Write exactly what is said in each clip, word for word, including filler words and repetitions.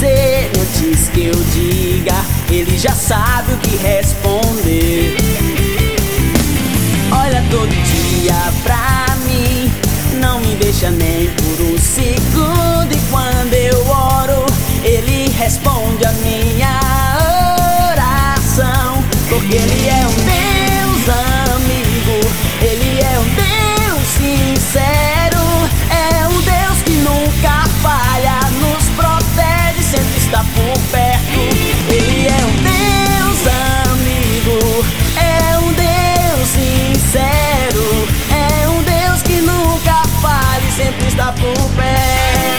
dizer antes que eu diga, ele já sabe o que responder. Olha todo dia pra mim, não me deixa nem por um segundo. E quando eu oro, ele responde a minha oração. Porque ele é um Deus amigo, ele é um Deus sincero, é um Deus que nunca falha, nos protege, sempre está por perto. Ele é um Deus amigo, é um Deus sincero, é um Deus que nunca falha, sempre está por perto.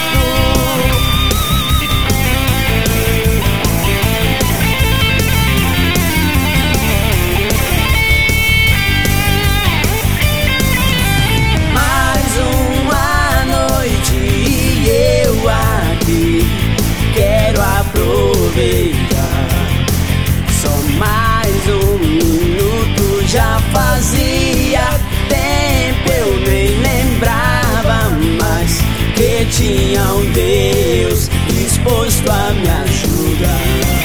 Só mais um minuto, já fazia tempo, eu nem lembrava mais que tinha um Deus disposto a me ajudar.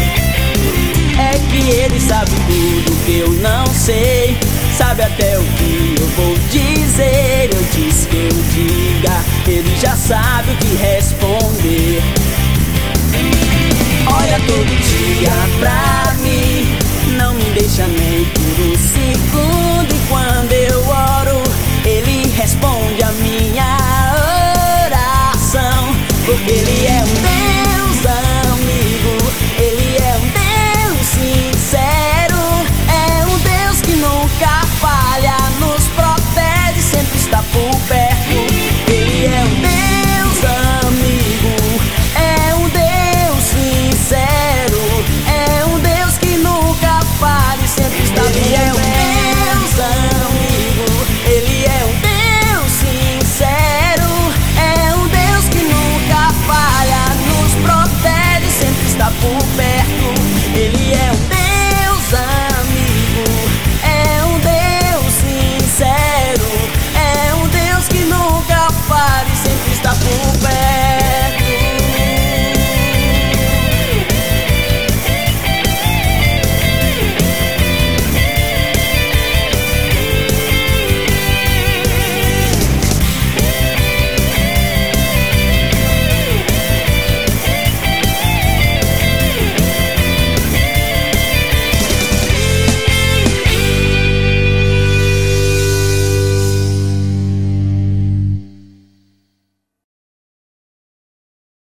É que ele sabe tudo que eu não sei, sabe até o que eu vou dizer antes que eu diga, ele já sabe o que responder. Olha todo dia pra